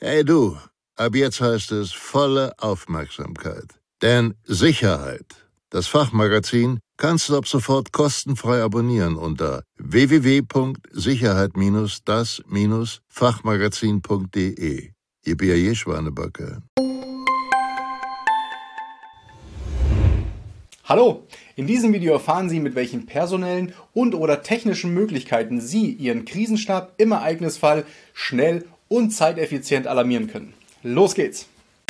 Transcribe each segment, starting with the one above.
Hey du, ab jetzt heißt es volle Aufmerksamkeit. Denn Sicherheit, das Fachmagazin, kannst du ab sofort kostenfrei abonnieren unter www.sicherheit-das-fachmagazin.de. Ihr B.A.J. Schwanebacke. Hallo! In diesem Video erfahren Sie, mit welchen personellen und/oder technischen Möglichkeiten Sie Ihren Krisenstab im Ereignisfall schnell und zeiteffizient alarmieren können. Los geht's!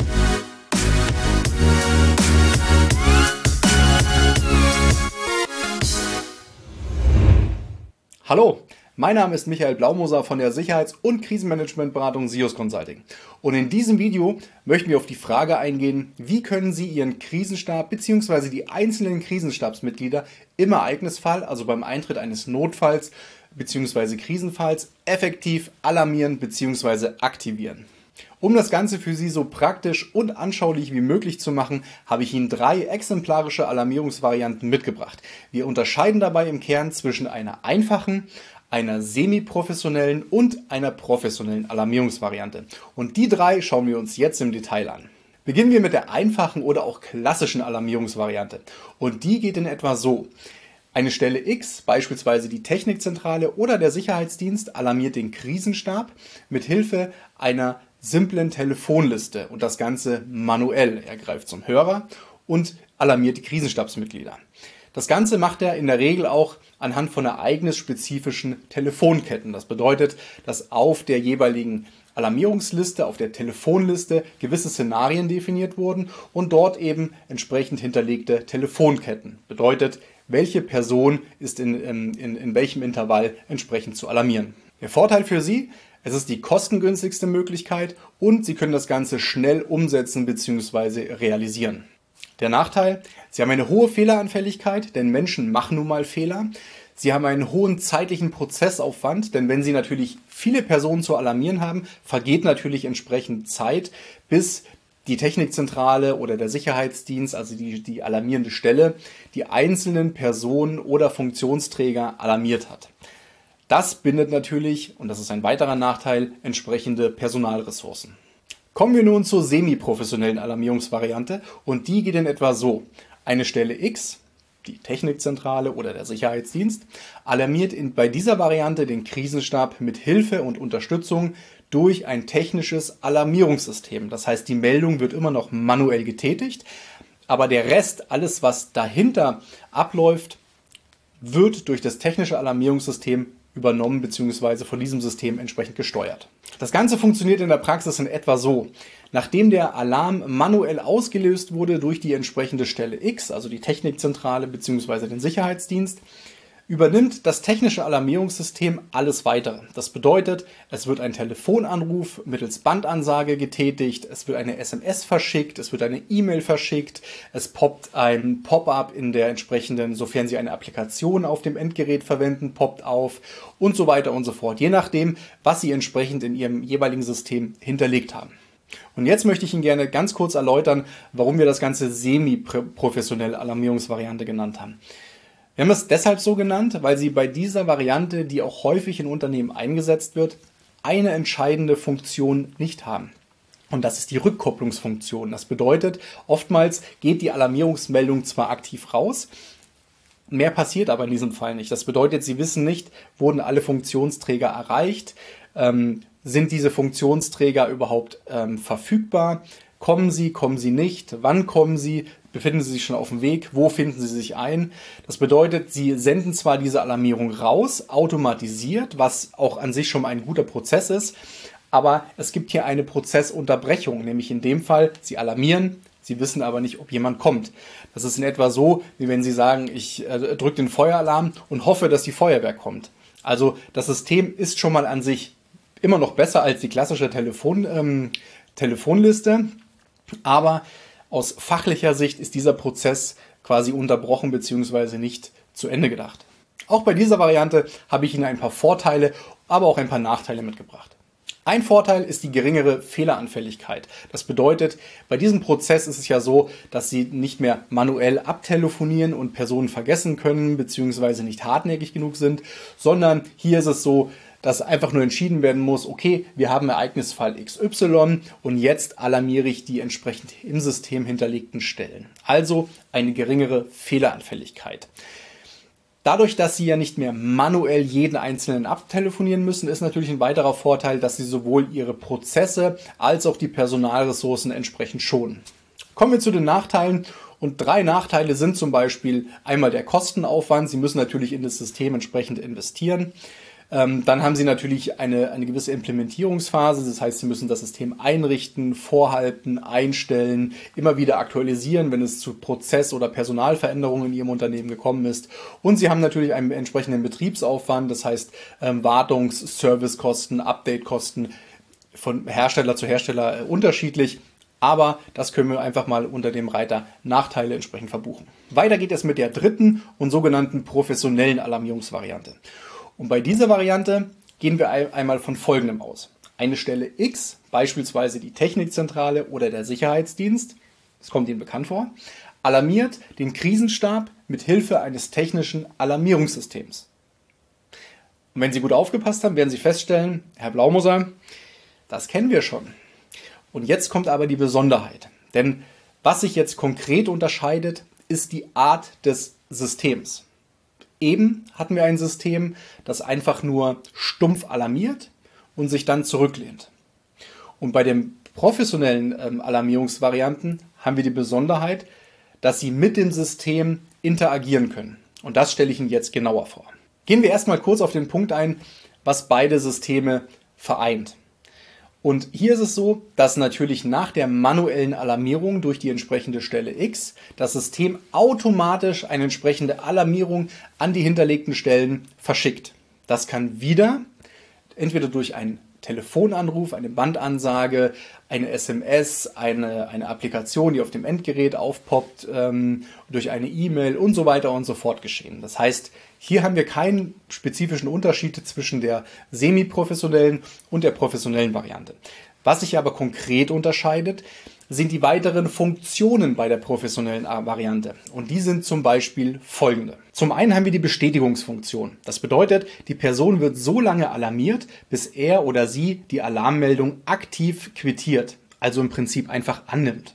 Hallo! Mein Name ist Michael Blaumoser von der Sicherheits- und Krisenmanagementberatung SIOS Consulting. Und in diesem Video möchten wir auf die Frage eingehen, wie können Sie Ihren Krisenstab bzw. die einzelnen Krisenstabsmitglieder im Ereignisfall, also beim Eintritt eines Notfalls bzw. Krisenfalls, effektiv alarmieren bzw. aktivieren. Um das Ganze für Sie so praktisch und anschaulich wie möglich zu machen, habe ich Ihnen 3 exemplarische Alarmierungsvarianten mitgebracht. Wir unterscheiden dabei im Kern zwischen einer einfachen, einer semi-professionellen und einer professionellen Alarmierungsvariante. Und die 3 schauen wir uns jetzt im Detail an. Beginnen wir mit der einfachen oder auch klassischen Alarmierungsvariante. Und die geht in etwa so. Eine Stelle X, beispielsweise die Technikzentrale oder der Sicherheitsdienst, alarmiert den Krisenstab mit Hilfe einer simplen Telefonliste und das Ganze manuell. Er greift zum Hörer und alarmiert die Krisenstabsmitglieder. Das Ganze macht er in der Regel auch anhand von ereignisspezifischen Telefonketten. Das bedeutet, dass auf der jeweiligen Alarmierungsliste, auf der Telefonliste gewisse Szenarien definiert wurden und dort eben entsprechend hinterlegte Telefonketten. Bedeutet, welche Person ist in welchem Intervall entsprechend zu alarmieren. Der Vorteil für Sie: Es ist die kostengünstigste Möglichkeit und Sie können das Ganze schnell umsetzen bzw. realisieren. Der Nachteil: Sie haben eine hohe Fehleranfälligkeit, denn Menschen machen nun mal Fehler. Sie haben einen hohen zeitlichen Prozessaufwand, denn wenn Sie natürlich viele Personen zu alarmieren haben, vergeht natürlich entsprechend Zeit, bis die Technikzentrale oder der Sicherheitsdienst, also die alarmierende Stelle, die einzelnen Personen oder Funktionsträger alarmiert hat. Das bindet natürlich, und das ist ein weiterer Nachteil, entsprechende Personalressourcen. Kommen wir nun zur semi-professionellen Alarmierungsvariante und die geht in etwa so. Eine Stelle X, die Technikzentrale oder der Sicherheitsdienst, alarmiert bei dieser Variante den Krisenstab mit Hilfe und Unterstützung durch ein technisches Alarmierungssystem. Das heißt, die Meldung wird immer noch manuell getätigt, aber der Rest, alles was dahinter abläuft, wird durch das technische Alarmierungssystem übernommen bzw. von diesem System entsprechend gesteuert. Das Ganze funktioniert in der Praxis in etwa so. Nachdem der Alarm manuell ausgelöst wurde durch die entsprechende Stelle X, also die Technikzentrale bzw. den Sicherheitsdienst, übernimmt das technische Alarmierungssystem alles Weitere. Das bedeutet, es wird ein Telefonanruf mittels Bandansage getätigt, es wird eine SMS verschickt, es wird eine E-Mail verschickt, es poppt ein Pop-up in der entsprechenden, sofern Sie eine Applikation auf dem Endgerät verwenden, poppt auf und so weiter und so fort, je nachdem, was Sie entsprechend in Ihrem jeweiligen System hinterlegt haben. Und jetzt möchte ich Ihnen gerne ganz kurz erläutern, warum wir das Ganze semi-professionelle Alarmierungsvariante genannt haben. Wir haben es deshalb so genannt, weil Sie bei dieser Variante, die auch häufig in Unternehmen eingesetzt wird, eine entscheidende Funktion nicht haben. Und das ist die Rückkopplungsfunktion. Das bedeutet, oftmals geht die Alarmierungsmeldung zwar aktiv raus, mehr passiert aber in diesem Fall nicht. Das bedeutet, Sie wissen nicht, wurden alle Funktionsträger erreicht, sind diese Funktionsträger überhaupt verfügbar, kommen sie nicht, wann kommen sie, befinden sie sich schon auf dem Weg, wo finden sie sich ein. Das bedeutet, Sie senden zwar diese Alarmierung raus, automatisiert, was auch an sich schon ein guter Prozess ist, aber es gibt hier eine Prozessunterbrechung, nämlich in dem Fall, Sie alarmieren, Sie wissen aber nicht, ob jemand kommt. Das ist in etwa so, wie wenn Sie sagen, ich drücke den Feueralarm und hoffe, dass die Feuerwehr kommt. Also das System ist schon mal an sich immer noch besser als die klassische Telefonliste, aber aus fachlicher Sicht ist dieser Prozess quasi unterbrochen bzw. nicht zu Ende gedacht. Auch bei dieser Variante habe ich Ihnen ein paar Vorteile, aber auch ein paar Nachteile mitgebracht. Ein Vorteil ist die geringere Fehleranfälligkeit. Das bedeutet, bei diesem Prozess ist es ja so, dass Sie nicht mehr manuell abtelefonieren und Personen vergessen können bzw. nicht hartnäckig genug sind, sondern hier ist es so, dass einfach nur entschieden werden muss, okay, wir haben Ereignisfall XY und jetzt alarmiere ich die entsprechend im System hinterlegten Stellen. Also eine geringere Fehleranfälligkeit. Dadurch, dass Sie ja nicht mehr manuell jeden Einzelnen abtelefonieren müssen, ist natürlich ein weiterer Vorteil, dass Sie sowohl Ihre Prozesse als auch die Personalressourcen entsprechend schonen. Kommen wir zu den Nachteilen. Und 3 Nachteile sind zum Beispiel einmal der Kostenaufwand. Sie müssen natürlich in das System entsprechend investieren. Dann haben Sie natürlich eine gewisse Implementierungsphase, das heißt, Sie müssen das System einrichten, vorhalten, einstellen, immer wieder aktualisieren, wenn es zu Prozess- oder Personalveränderungen in Ihrem Unternehmen gekommen ist. Und Sie haben natürlich einen entsprechenden Betriebsaufwand, das heißt Wartungs-, Servicekosten, Updatekosten von Hersteller zu Hersteller unterschiedlich. Aber das können wir einfach mal unter dem Reiter Nachteile entsprechend verbuchen. Weiter geht es mit der dritten und sogenannten professionellen Alarmierungsvariante. Und bei dieser Variante gehen wir einmal von Folgendem aus. Eine Stelle X, beispielsweise die Technikzentrale oder der Sicherheitsdienst, das kommt Ihnen bekannt vor, alarmiert den Krisenstab mit Hilfe eines technischen Alarmierungssystems. Und wenn Sie gut aufgepasst haben, werden Sie feststellen, Herr Blaumoser, das kennen wir schon. Und jetzt kommt aber die Besonderheit. Denn was sich jetzt konkret unterscheidet, ist die Art des Systems. Eben hatten wir ein System, das einfach nur stumpf alarmiert und sich dann zurücklehnt. Und bei den professionellen Alarmierungsvarianten haben wir die Besonderheit, dass Sie mit dem System interagieren können. Und das stelle ich Ihnen jetzt genauer vor. Gehen wir erstmal kurz auf den Punkt ein, was beide Systeme vereint. Und hier ist es so, dass natürlich nach der manuellen Alarmierung durch die entsprechende Stelle X das System automatisch eine entsprechende Alarmierung an die hinterlegten Stellen verschickt. Das kann wieder entweder durch einen Telefonanruf, eine Bandansage, eine SMS, eine Applikation, die auf dem Endgerät aufpoppt, durch eine E-Mail und so weiter und so fort geschehen. Das heißt, hier haben wir keinen spezifischen Unterschied zwischen der semi-professionellen und der professionellen Variante. Was sich aber konkret unterscheidet, sind die weiteren Funktionen bei der professionellen Variante. Und die sind zum Beispiel folgende. Zum einen haben wir die Bestätigungsfunktion. Das bedeutet, die Person wird so lange alarmiert, bis er oder sie die Alarmmeldung aktiv quittiert, also im Prinzip einfach annimmt.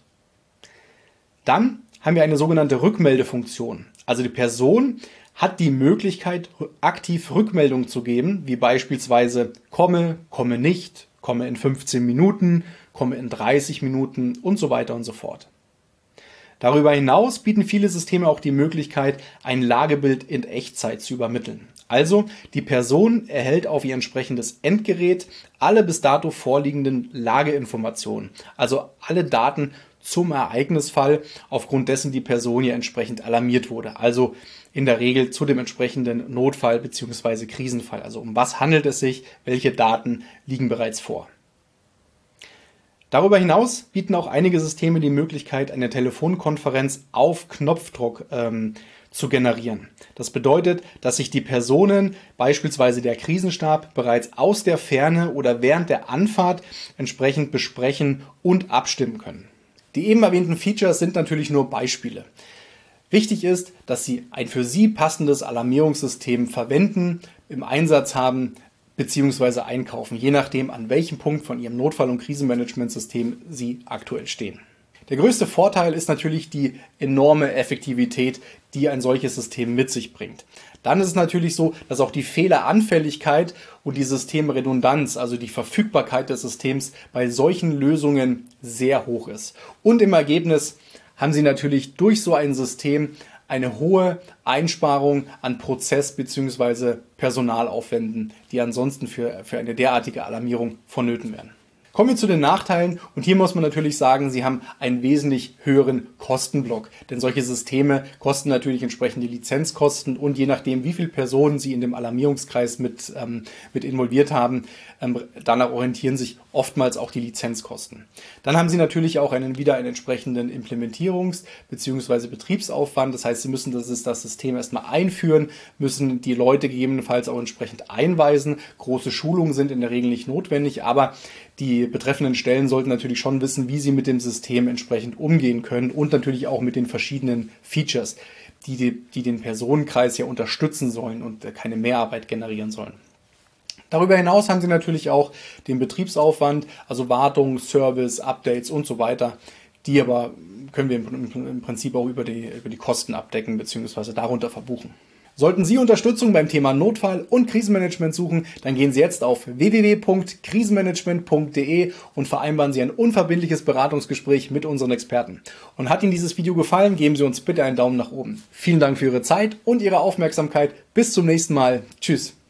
Dann haben wir eine sogenannte Rückmeldefunktion. Also die Person hat die Möglichkeit, aktiv Rückmeldungen zu geben, wie beispielsweise komme nicht, komme in 15 Minuten, komme in 30 Minuten und so weiter und so fort. Darüber hinaus bieten viele Systeme auch die Möglichkeit, ein Lagebild in Echtzeit zu übermitteln. Also die Person erhält auf ihr entsprechendes Endgerät alle bis dato vorliegenden Lageinformationen, also alle Daten zum Ereignisfall, aufgrund dessen die Person ja entsprechend alarmiert wurde. Also in der Regel zu dem entsprechenden Notfall bzw. Krisenfall. Also um was handelt es sich, welche Daten liegen bereits vor. Darüber hinaus bieten auch einige Systeme die Möglichkeit, eine Telefonkonferenz auf Knopfdruck zu generieren. Das bedeutet, dass sich die Personen, beispielsweise der Krisenstab, bereits aus der Ferne oder während der Anfahrt entsprechend besprechen und abstimmen können. Die eben erwähnten Features sind natürlich nur Beispiele. Wichtig ist, dass Sie ein für Sie passendes Alarmierungssystem verwenden, im Einsatz haben bzw. einkaufen, je nachdem, an welchem Punkt von Ihrem Notfall- und Krisenmanagementsystem Sie aktuell stehen. Der größte Vorteil ist natürlich die enorme Effektivität, die ein solches System mit sich bringt. Dann ist es natürlich so, dass auch die Fehleranfälligkeit und die Systemredundanz, also die Verfügbarkeit des Systems, bei solchen Lösungen sehr hoch ist. Und im Ergebnis haben Sie natürlich durch so ein System eine hohe Einsparung an Prozess- bzw. Personalaufwänden, die ansonsten für eine derartige Alarmierung vonnöten wären. Kommen wir zu den Nachteilen und hier muss man natürlich sagen, sie haben einen wesentlich höheren Kostenblock, denn solche Systeme kosten natürlich entsprechend die Lizenzkosten und je nachdem, wie viele Personen sie in dem Alarmierungskreis mit involviert haben, danach orientieren sich oftmals auch die Lizenzkosten. Dann haben sie natürlich auch einen entsprechenden Implementierungs- bzw. Betriebsaufwand, das heißt, sie müssen das System erstmal einführen, müssen die Leute gegebenenfalls auch entsprechend einweisen. Große Schulungen sind in der Regel nicht notwendig, aber die betreffenden Stellen sollten natürlich schon wissen, wie sie mit dem System entsprechend umgehen können und natürlich auch mit den verschiedenen Features, die den Personenkreis ja unterstützen sollen und keine Mehrarbeit generieren sollen. Darüber hinaus haben Sie natürlich auch den Betriebsaufwand, also Wartung, Service, Updates und so weiter. Die aber können wir im Prinzip auch über die Kosten abdecken bzw. darunter verbuchen. Sollten Sie Unterstützung beim Thema Notfall- und Krisenmanagement suchen, dann gehen Sie jetzt auf www.krisenmanagement.de und vereinbaren Sie ein unverbindliches Beratungsgespräch mit unseren Experten. Und hat Ihnen dieses Video gefallen, geben Sie uns bitte einen Daumen nach oben. Vielen Dank für Ihre Zeit und Ihre Aufmerksamkeit. Bis zum nächsten Mal. Tschüss.